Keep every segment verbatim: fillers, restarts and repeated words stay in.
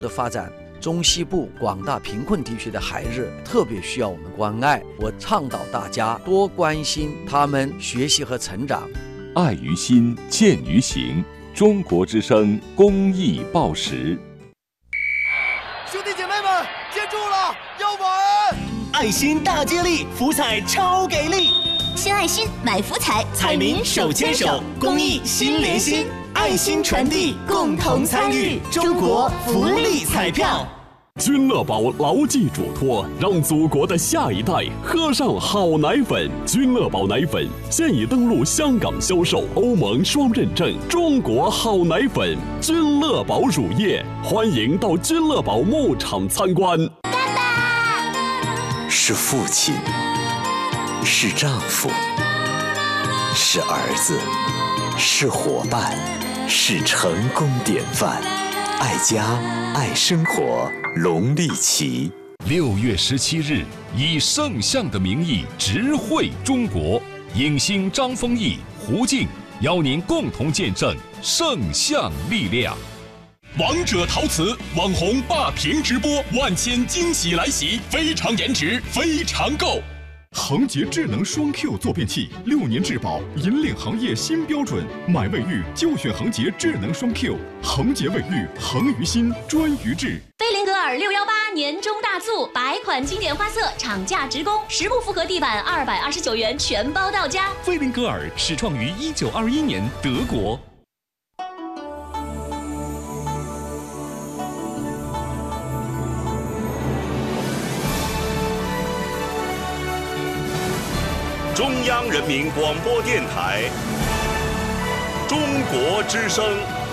的发展，中西部广大贫困地区的孩子特别需要我们关爱。我倡导大家多关心他们学习和成长。 爱于心，见于行。中国之声公益报时。 兄弟姐妹们，接住了，要玩！ 爱心大接力，福彩超给力！ 献爱心，买福彩， 彩民手牵手，公益心连心，爱心传递，共同参与，中国福利彩票。 君乐宝牢记嘱托，让祖国的下一代喝上好奶粉。君乐宝奶粉现已登陆香港销售，欧盟双认证，中国好奶粉。君乐宝乳业，欢迎到君乐宝牧场参观。 爸爸是父亲，是丈夫，是儿子，是伙伴，是成功典范。爱家爱生活，龙力旗。 六月十七日，以圣象的名义直绘中国，影星张丰毅、胡静邀您共同见证圣象力量。 王者陶瓷网红霸屏直播，万千惊喜来袭，非常颜值，非常够。恒洁智能双 Q 坐便器，六年质保，引领行业新标准。买卫浴就选恒洁智能双 Q， 恒洁卫浴，恒于心，专于智。 菲林格尔六一八年终大促，百款经典花色厂价直供，十部复合地板二百二十九元全包到家。 菲林格尔始创于一九二一年，德国。 中央人民广播电台中国之声。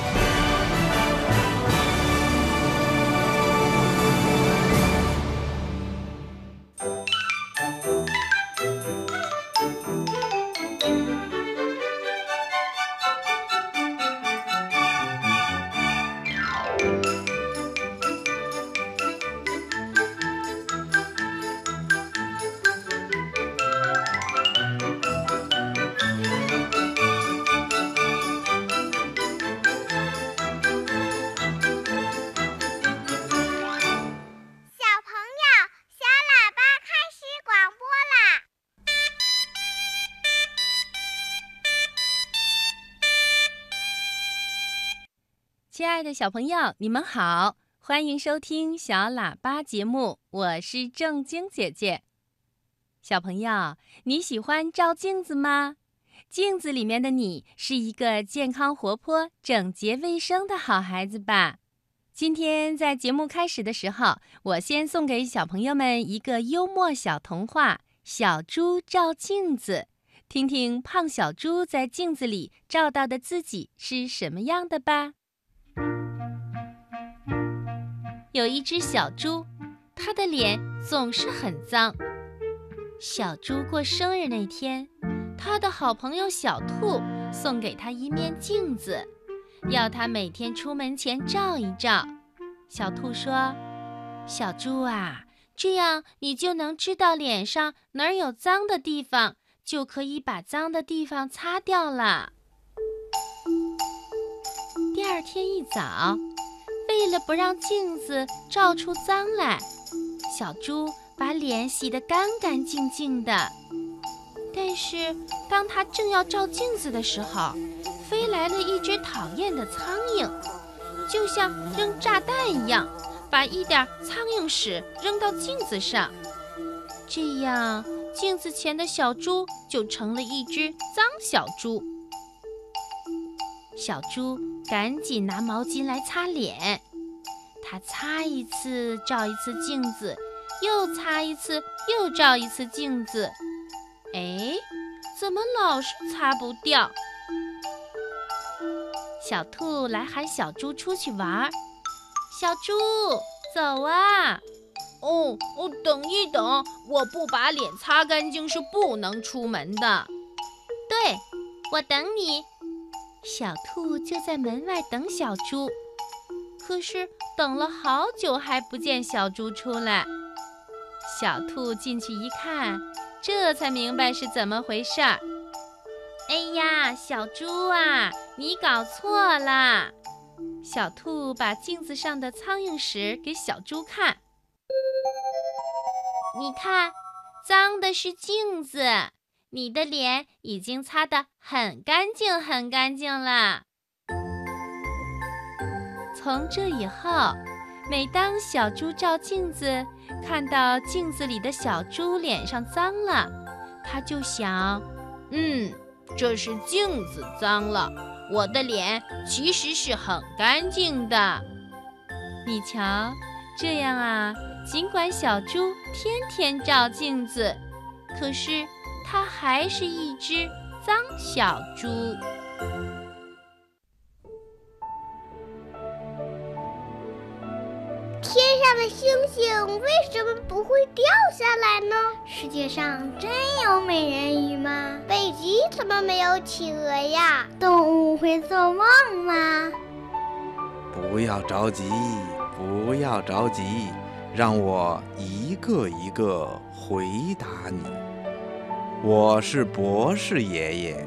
亲爱的小朋友，你们好，欢迎收听小喇叭节目，我是正晶姐姐。小朋友，你喜欢照镜子吗？镜子里面的你是一个健康活泼、整洁卫生的好孩子吧？今天在节目开始的时候，我先送给小朋友们一个幽默小童话《小猪照镜子》，听听胖小猪在镜子里照到的自己是什么样的吧。有一只小猪，它的脸总是很脏。小猪过生日那天，它的好朋友小兔送给它一面镜子，要它每天出门前照一照。小兔说：小猪啊，这样你就能知道脸上哪儿有脏的地方，就可以把脏的地方擦掉了。第二天一早，为了不让镜子照出脏来，小猪把脸洗得干干净净的。但是当它正要照镜子的时候，飞来了一只讨厌的苍蝇，就像扔炸弹一样，把一点苍蝇屎扔到镜子上。这样，镜子前的小猪就成了一只脏小猪。小猪赶紧拿毛巾来擦脸，他擦一次照一次镜子，又擦一次又照一次镜子。哎，怎么老是擦不掉？小兔来喊小猪出去玩。小猪，走啊！ 哦哦，等一等，我不把脸擦干净是不能出门的。 对，我等你。小兔就在门外等小猪，可是等了好久还不见小猪出来。小兔进去一看，这才明白是怎么回事儿。哎呀，小猪啊，你搞错了！ 小兔把镜子上的苍蝇屎给小猪看。 你看，脏的是镜子，你的脸已经擦得很干净很干净了。 从这以后，每当小猪照镜子，看到镜子里的小猪脸上脏了，他就想， 嗯，这是镜子脏了，我的脸其实是很干净的。 你瞧，这样啊，尽管小猪天天照镜子，可是它还是一只脏小猪。 天上的星星为什么不会掉下来呢？世界上真有美人鱼吗？北极怎么没有企鹅呀？动物会做梦吗？ 不要着急，不要着急，让我一个一个回答你。我是博士爷爷。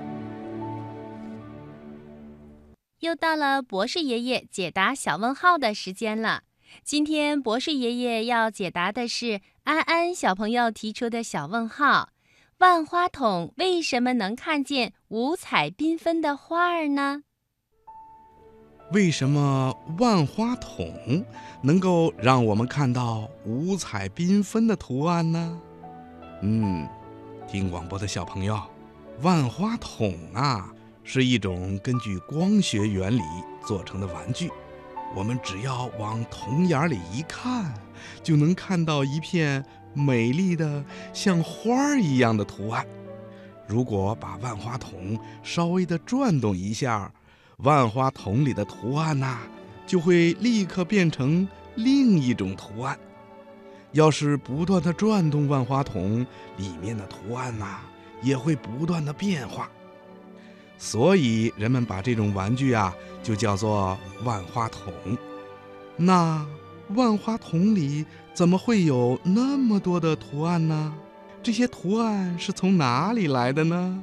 又到了博士爷爷解答小问号的时间了。今天博士爷爷要解答的是安安小朋友提出的小问号：万花筒为什么能看见五彩缤纷的花儿呢？ 为什么万花筒能够让我们看到五彩缤纷的图案呢？嗯，听广播的小朋友，万花筒啊，是一种根据光学原理做成的玩具。我们只要往筒眼里一看，就能看到一片美丽的像花一样的图案。如果把万花筒稍微的转动一下，万花筒里的图案呐、啊，就会立刻变成另一种图案。要是不断的转动万花筒，里面的图案呐、啊，也会不断的变化。所以人们把这种玩具啊，就叫做万花筒。那万花筒里怎么会有那么多的图案呢？这些图案是从哪里来的呢？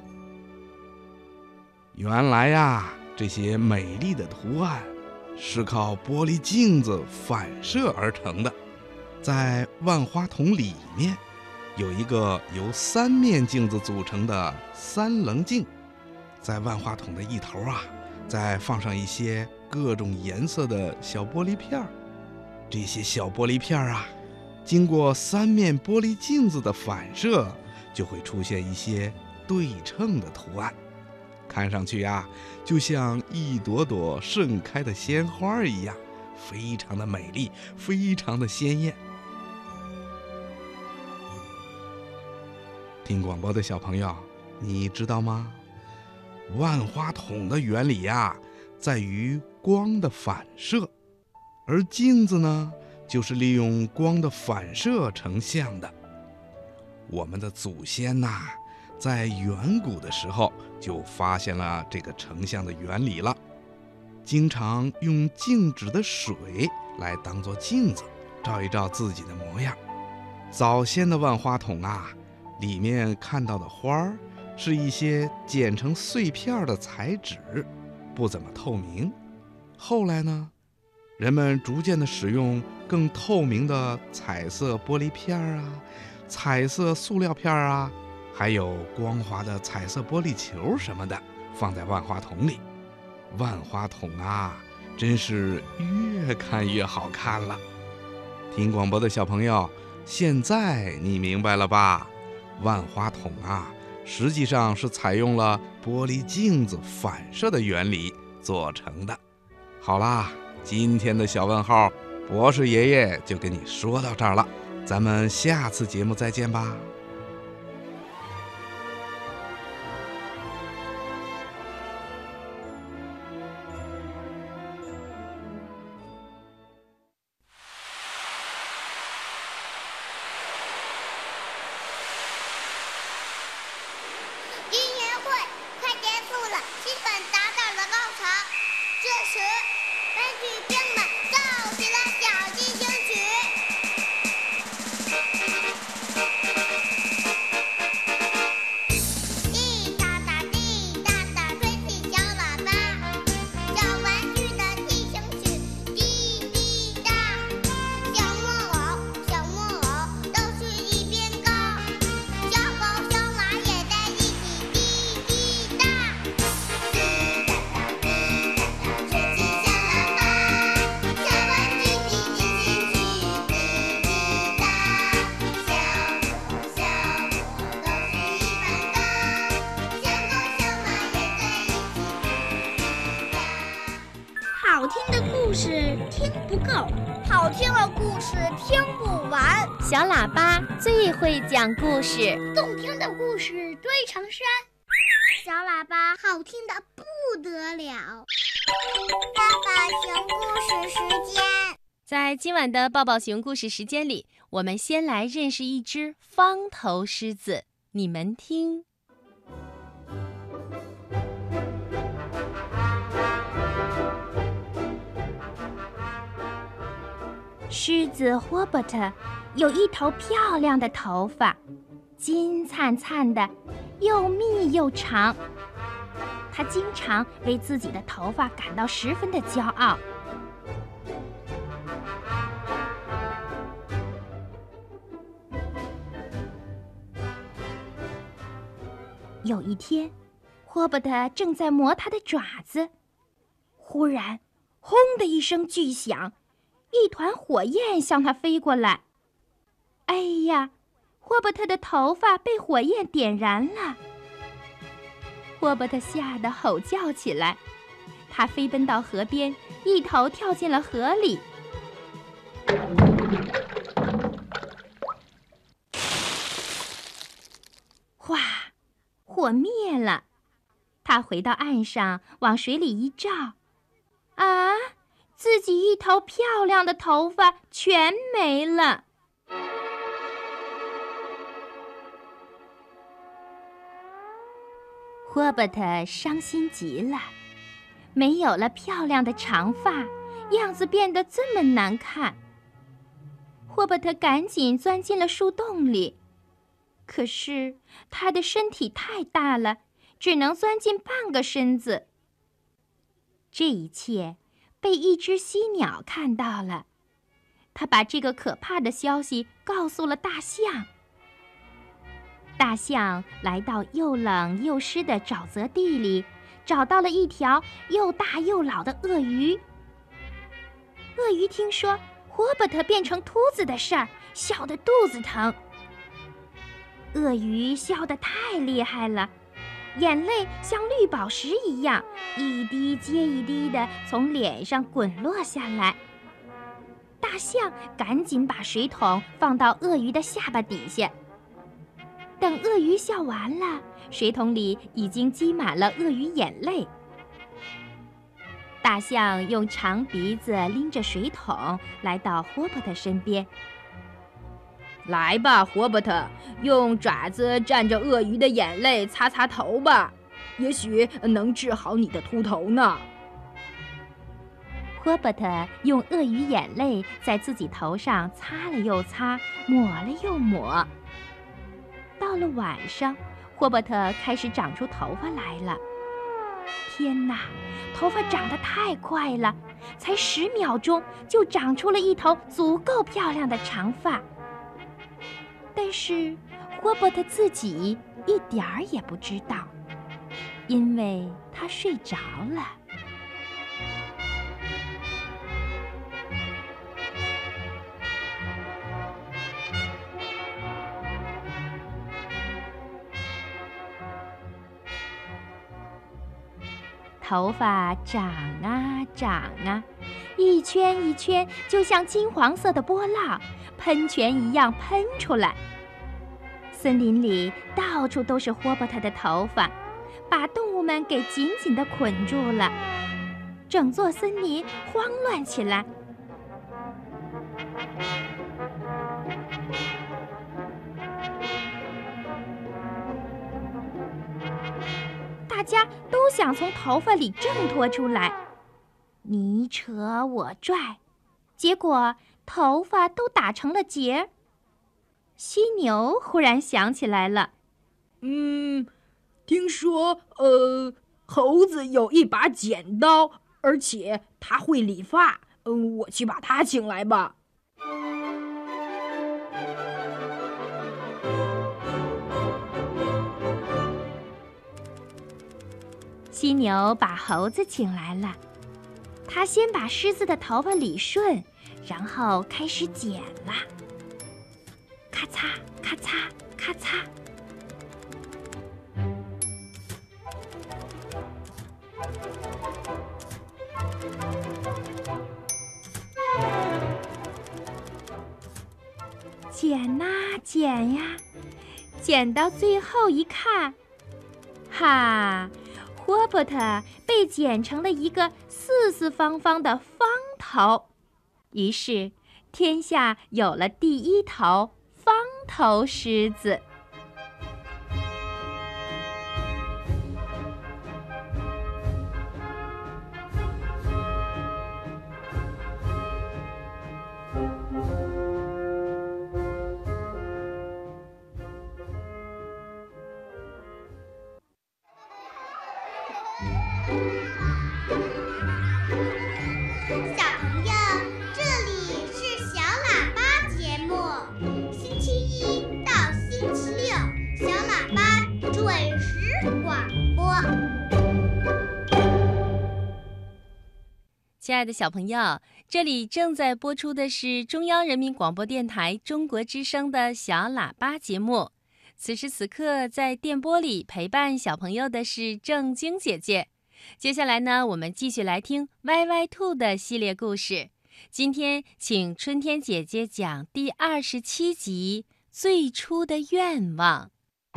原来呀，这些美丽的图案是靠玻璃镜子反射而成的。在万花筒里面有一个由三面镜子组成的三棱镜，在万花筒的一头啊，再放上一些各种颜色的小玻璃片儿。这些小玻璃片儿啊，经过三面玻璃镜子的反射，就会出现一些对称的图案，看上去啊，就像一朵朵盛开的鲜花一样，非常的美丽，非常的鲜艳。听广播的小朋友，你知道吗？万花筒的原理呀、啊，在于光的反射，而镜子呢，就是利用光的反射成像的。我们的祖先呐、啊，在远古的时候就发现了这个成像的原理了，经常用静止的水来当作镜子，照一照自己的模样。早先的万花筒啊，里面看到的花儿是一些剪成碎片的彩纸，不怎么透明。后来呢，人们逐渐的使用更透明的彩色玻璃片啊、彩色塑料片啊，还有光滑的彩色玻璃球什么的，放在万花筒里。万花筒啊，真是越看越好看了。听广播的小朋友，现在你明白了吧？万花筒啊，实际上是采用了玻璃镜子反射的原理做成的。好啦，今天的小问号，博士爷爷就跟你说到这儿了，咱们下次节目再见吧。 好听的故事听不完， 小喇叭最会讲故事， 动听的故事堆成山。小喇叭好听的不得了。抱抱熊故事时间， 在今晚的抱抱熊故事时间里，我们先来认识一只方头狮子。你们听。狮子霍伯特有一头漂亮的头发，金灿灿的，又密又长。他经常为自己的头发感到十分的骄傲。有一天，霍伯特正在磨他的爪子，忽然，轰的一声巨响，一团火焰向他飞过来。哎呀，霍伯特的头发被火焰点燃了。霍伯特吓得吼叫起来，他飞奔到河边，一头跳进了河里。哗，火灭了。他回到岸上，往水里一照，啊，自己一头漂亮的头发全没了。霍伯特伤心极了，没有了漂亮的长发，样子变得这么难看。霍伯特赶紧钻进了树洞里，可是他的身体太大了，只能钻进半个身子。这一切被一只犀鸟看到了，他把这个可怕的消息告诉了大象。大象来到又冷又湿的沼泽地里，找到了一条又大又老的鳄鱼。鳄鱼听说霍伯特变成秃子的事儿，笑得肚子疼。鳄鱼笑得太厉害了，眼泪像绿宝石一样，一滴接一滴地从脸上滚落下来。大象赶紧把水桶放到鳄鱼的下巴底下。等鳄鱼笑完了，水桶里已经积满了鳄鱼眼泪。大象用长鼻子拎着水桶来到霍伯特身边。 来吧，霍伯特，用爪子蘸着鳄鱼的眼泪擦擦头吧，也许能治好你的秃头呢。 霍伯特用鳄鱼眼泪在自己头上擦了又擦，抹了又抹。到了晚上，霍伯特开始长出头发来了。天哪，头发长得太快了，才十秒钟就长出了一头足够漂亮的长发。但是霍伯特自己一点儿也不知道，因为他睡着了。头发长啊长啊，一圈一圈，就像金黄色的波浪，喷泉一样喷出来。森林里到处都是霍伯特的头发，把动物们给紧紧地捆住了。整座森林慌乱起来。大家都想从头发里挣脱出来，你扯我拽，结果头发都打成了结。犀牛忽然想起来了， 嗯，听说呃，猴子有一把剪刀，而且他会理发，嗯，我去把他请来吧。 犀牛把猴子请来了，他先把狮子的头发理顺，然后开始剪了。咔嚓咔嚓咔嚓， 剪呐剪呀，剪到最后一看，哈，霍伯特被剪成了一个四四方方的方头。于是，天下有了第一头方头狮子。亲爱的小朋友，这里正在播出的是中央人民广播电台中国之声的小喇叭节目。此时此刻，在电波里陪伴小朋友的是正晶姐姐。接下来呢，我们继续来听歪歪兔的系列故事。今天请春天姐姐讲第二十七集《最初的愿望》。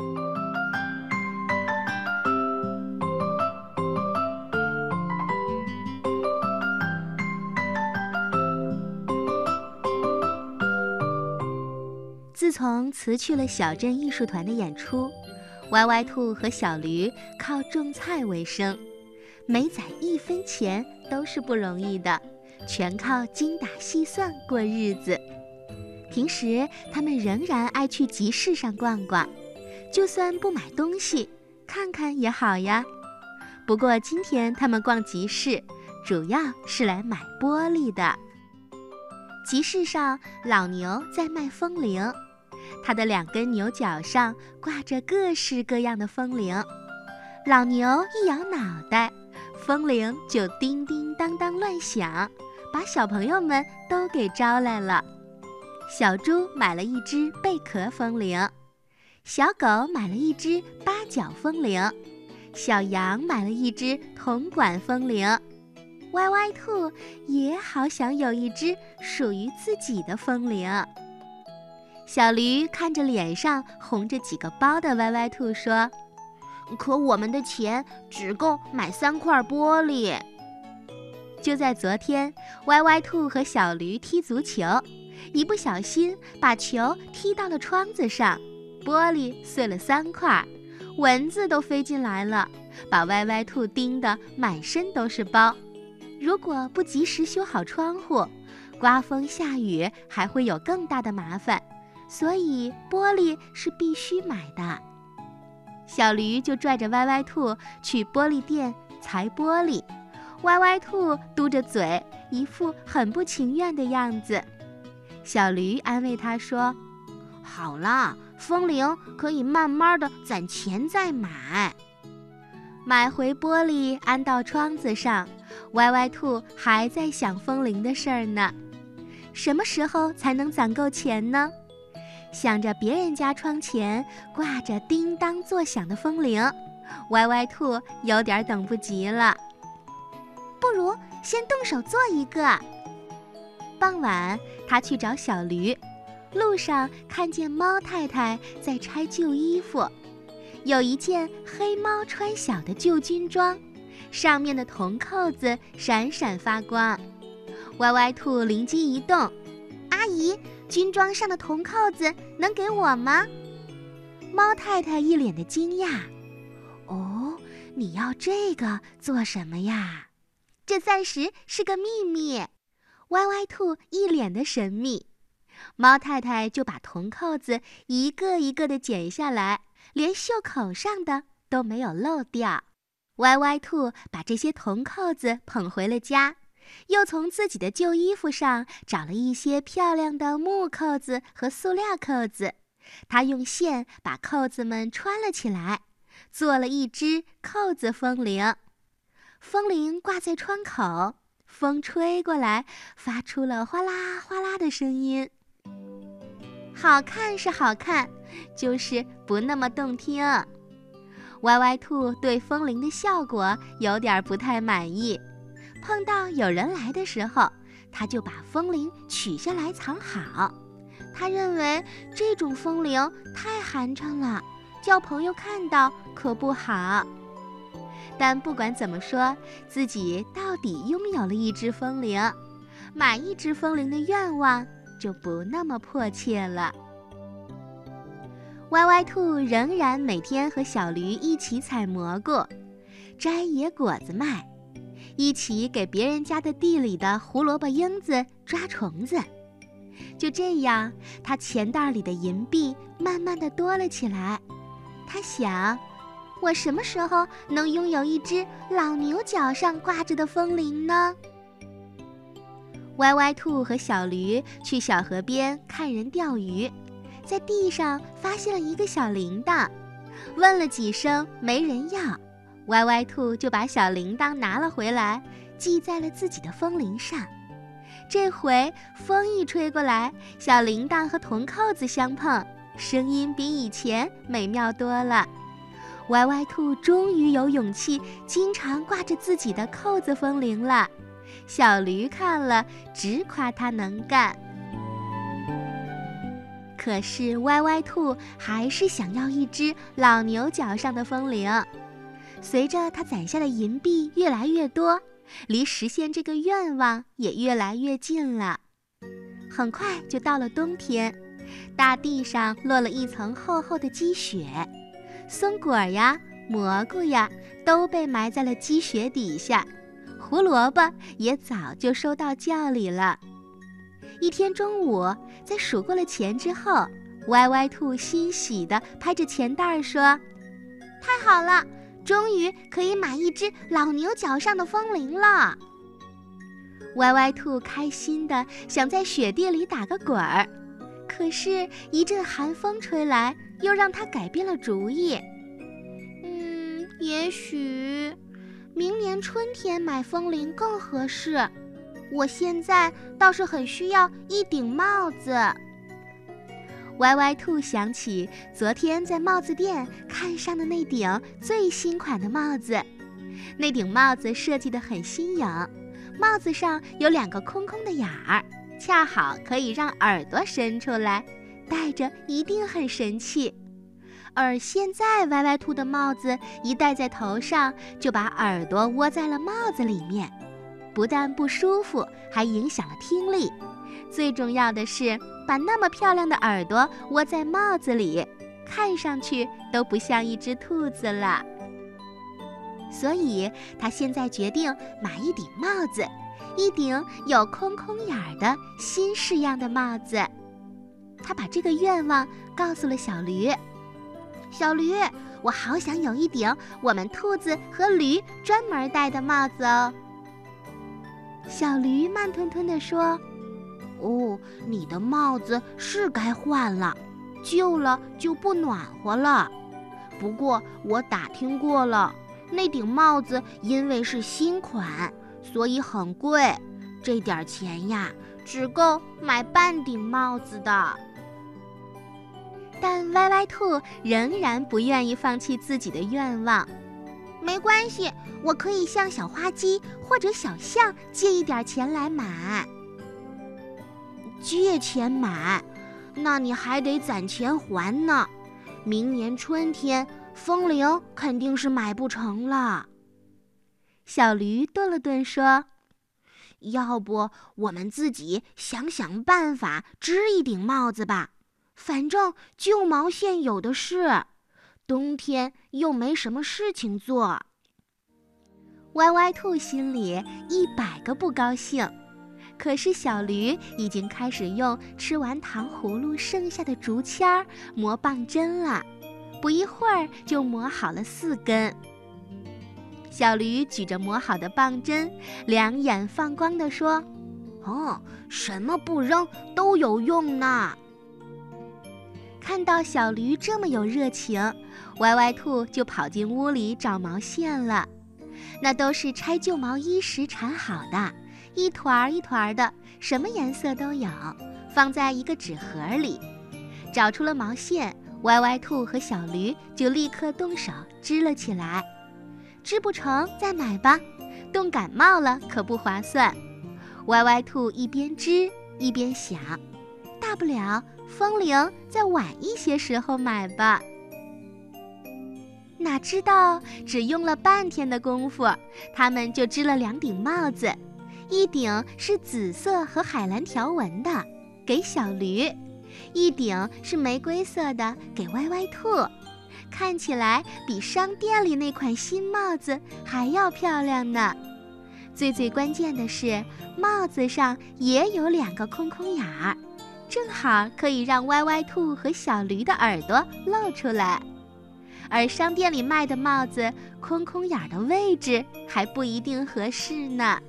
自从辞去了小镇艺术团的演出，歪歪兔和小驴靠种菜为生，每攒一分钱都是不容易的，全靠精打细算过日子。平时他们仍然爱去集市上逛逛，就算不买东西，看看也好呀。不过今天他们逛集市，主要是来买玻璃的。集市上，老牛在卖风铃，它的两根牛角上挂着各式各样的风铃。老牛一摇脑袋，风铃就叮叮当当乱响，把小朋友们都给招来了。小猪买了一只贝壳风铃，小狗买了一只八角风铃，小羊买了一只铜管风铃。歪歪兔也好想有一只属于自己的风铃。小驴看着脸上红着几个包的歪歪兔说：“可我们的钱只够买三块玻璃。”就在昨天，歪歪兔和小驴踢足球，一不小心把球踢到了窗子上，玻璃碎了三块，蚊子都飞进来了，把歪歪兔叮得满身都是包。如果不及时修好窗户，刮风下雨还会有更大的麻烦，所以玻璃是必须买的。小驴就拽着歪歪兔去玻璃店裁玻璃，歪歪兔嘟着嘴，一副很不情愿的样子。小驴安慰他说：“好啦，风铃可以慢慢的攒钱再买。”买回玻璃安到窗子上，歪歪兔还在想风铃的事儿呢。什么时候才能攒够钱呢？想着别人家窗前挂着叮当作响的风铃，歪歪兔有点等不及了。不如先动手做一个。傍晚，他去找小驴，路上看见猫太太在拆旧衣服，有一件黑猫穿小的旧军装，上面的铜扣子闪闪发光。歪歪兔灵机一动：“阿姨，军装上的铜扣子能给我吗？”猫太太一脸的惊讶：“哦，你要这个做什么呀？”“这暂时是个秘密。”歪歪兔一脸的神秘。猫太太就把铜扣子一个一个的剪下来，连袖口上的都没有漏掉。歪歪兔把这些铜扣子捧回了家，又从自己的旧衣服上找了一些漂亮的木扣子和塑料扣子，他用线把扣子们穿了起来，做了一只扣子风铃。风铃挂在窗口，风吹过来，发出了哗啦哗啦的声音。好看是好看，就是不那么动听。歪歪兔对风铃的效果有点不太满意，碰到有人来的时候，他就把风铃取下来藏好， 他认为这种风铃太寒碜了，叫朋友看到可不好。但不管怎么说，自己到底拥有了一只风铃，买一只风铃的愿望就不那么迫切了。歪歪兔仍然每天和小驴一起采蘑菇，摘野果子卖，一起给别人家的地里的胡萝卜缨子抓虫子。就这样，他钱袋里的银币慢慢的多了起来。他想，我什么时候能拥有一只老牛角上挂着的风铃呢？歪歪兔和小驴去小河边看人钓鱼，在地上发现了一个小铃铛，问了几声没人要，歪歪兔就把小铃铛拿了回来，系在了自己的风铃上。这回风一吹过来，小铃铛和铜扣子相碰，声音比以前美妙多了。歪歪兔终于有勇气经常挂着自己的扣子风铃了。小驴看了直夸他能干。可是歪歪兔还是想要一只老牛角上的风铃。随着他攒下的银币越来越多，离实现这个愿望也越来越近了。很快就到了冬天，大地上落了一层厚厚的积雪，松果呀、蘑菇呀都被埋在了积雪底下，胡萝卜也早就收到窖里了。一天中午，在数过了钱之后，歪歪兔欣喜地拍着钱袋说：“太好了，终于可以买一只老牛角上的风铃了。”歪歪兔开心地想在雪地里打个滚儿，可是一阵寒风吹来，又让他改变了主意。嗯，也许明年春天买风铃更合适。我现在倒是很需要一顶帽子。歪歪兔想起昨天在帽子店看上的那顶最新款的帽子，那顶帽子设计得很新颖，帽子上有两个空空的眼儿，恰好可以让耳朵伸出来，戴着一定很神气。而现在歪歪兔的帽子一戴在头上，就把耳朵窝在了帽子里面，不但不舒服，还影响了听力。最重要的是，把那么漂亮的耳朵窝在帽子里，看上去都不像一只兔子了。所以他现在决定买一顶帽子，一顶有空空眼儿的新式样的帽子。他把这个愿望告诉了小驴。小驴，我好想有一顶我们兔子和驴专门戴的帽子哦。小驴慢吞吞地说：“哦，你的帽子是该换了，旧了就不暖和了。不过我打听过了，那顶帽子因为是新款，所以很贵，这点钱呀，只够买半顶帽子的。”但歪歪兔仍然不愿意放弃自己的愿望。没关系，我可以向小花鸡或者小象借一点钱来买。借钱买？那你还得攒钱还呢。明年春天，风铃肯定是买不成了。小驴顿了顿说：“要不我们自己想想办法织一顶帽子吧。反正旧毛线有的是，冬天又没什么事情做。”歪歪兔心里一百个不高兴，可是小驴已经开始用吃完糖葫芦剩下的竹签儿磨棒针了，不一会儿就磨好了四根。小驴举着磨好的棒针，两眼放光地说：“哦，什么不扔都有用呢。”看到小驴这么有热情，歪歪兔就跑进屋里找毛线了。那都是拆旧毛衣时缠好的，一团一团的，什么颜色都有，放在一个纸盒里。找出了毛线，歪歪兔和小驴就立刻动手织了起来。织不成再买吧，冻感冒了可不划算。歪歪兔一边织一边想，大大不了风铃再晚一些时候买吧。哪知道只用了半天的功夫，他们就织了两顶帽子，一顶是紫色和海蓝条纹的，给小驴；一顶是玫瑰色的，给歪歪兔。看起来比商店里那款新帽子还要漂亮呢。最最关键的是，帽子上也有两个空空眼儿，正好可以让歪歪兔和小驴的耳朵露出来。而商店里卖的帽子，空空眼儿的位置还不一定合适呢。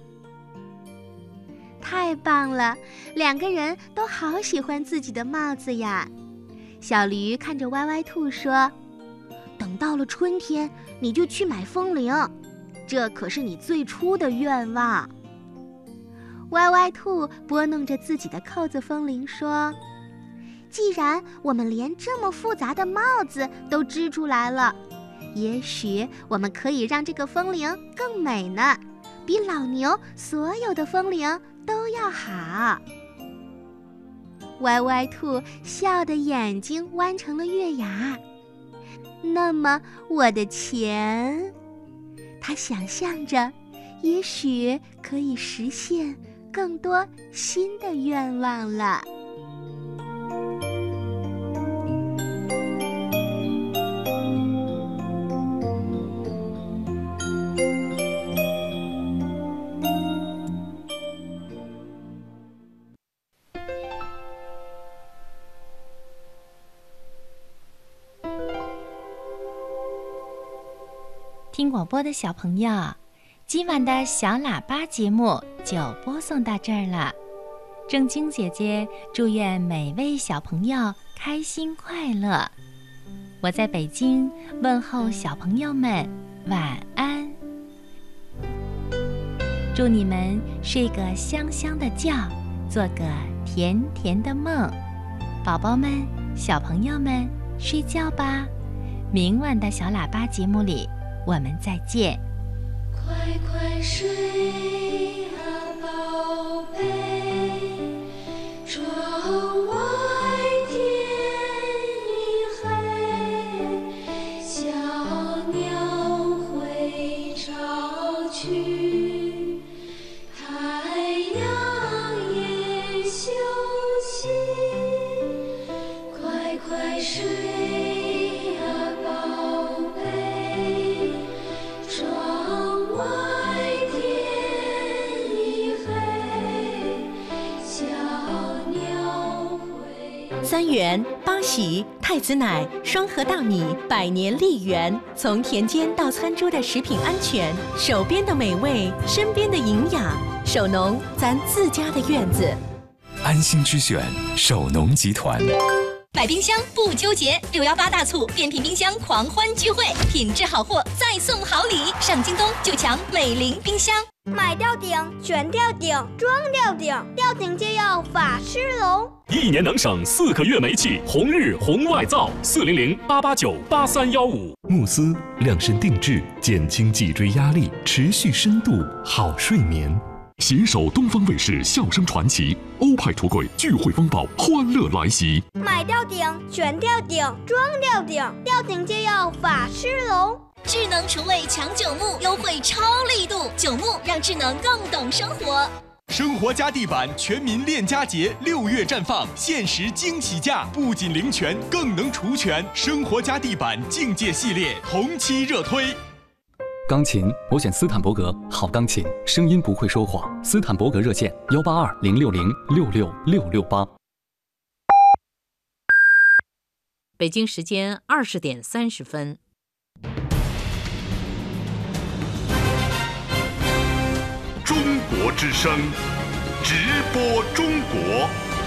太棒了，两个人都好喜欢自己的帽子呀。小驴看着歪歪兔说：“等到了春天，你就去买风铃，这可是你最初的愿望。”歪歪兔拨弄着自己的扣子风铃说：“既然我们连这么复杂的帽子都织出来了，也许我们可以让这个风铃更美呢，比老牛所有的风铃都要好。”歪歪兔笑得眼睛弯成了月牙。那么我的钱，他想象着，也许可以实现更多新的愿望了。 听广播的小朋友，今晚的小喇叭节目就播送到这儿了。正晶姐姐祝愿每位小朋友开心快乐。我在北京问候小朋友们晚安，祝你们睡个香香的觉，做个甜甜的梦。宝宝们、小朋友们，睡觉吧。明晚的小喇叭节目里我们再见。 快快睡啊，宝贝，窗外天已黑，小鸟会巢去，太阳也休息，快快睡啊，宝贝，窗外天已黑，小鸟会。 三元、八喜、太子奶、双核大米、百年丽源，从田间到餐桌的食品安全，手边的美味，身边的营养，手农咱自家的院子。 安心之选，手农集团。 买冰箱不纠结，六幺八大促变频冰箱狂欢聚会，品质好货再送好礼，上京东就抢美菱冰箱。 买吊顶，全吊顶，装吊顶，吊顶就要法狮龙。 一年能省四个月煤气，红日红外灶四零零八八九八三幺五。 慕斯量身定制，减轻脊椎压力，持续深度好睡眠。 携手东方卫视笑声传奇，欧派橱柜聚会风暴欢乐来袭。 买吊顶，全吊顶，装吊顶，吊顶就要法狮龙。 智能厨卫抢九牧优惠超力度，九牧让智能更懂生活。 生活家地板全民恋家节六月绽放，限时惊喜价，不仅零权，更能除权。生活家地板境界系列同期热推。 钢琴，我选斯坦伯格好钢琴，声音不会说谎。斯坦伯格热线：幺八二零六零六六六六八。 北京时间二十点三十分。 中国之声，直播中国。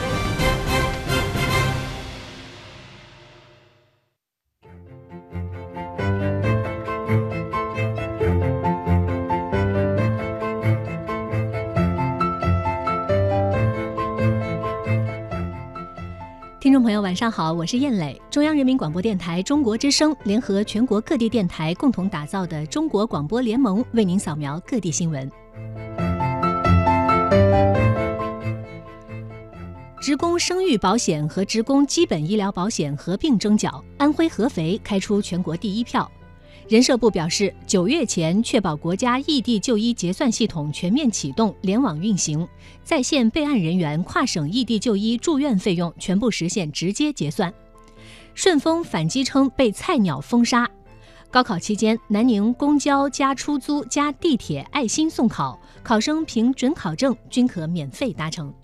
听众朋友，晚上好，我是燕磊。中央人民广播电台中国之声联合全国各地电台共同打造的中国广播联盟，为您扫描各地新闻。 职工生育保险和职工基本医疗保险合并征缴，安徽合肥开出全国第一票。人社部表示，九月前确保国家异地就医结算系统全面启动、联网运行，在线备案人员跨省异地就医住院费用全部实现直接结算。顺丰反击称被菜鸟封杀。高考期间，南宁公交加出租加地铁爱心送考，考生凭准考证均可免费搭乘。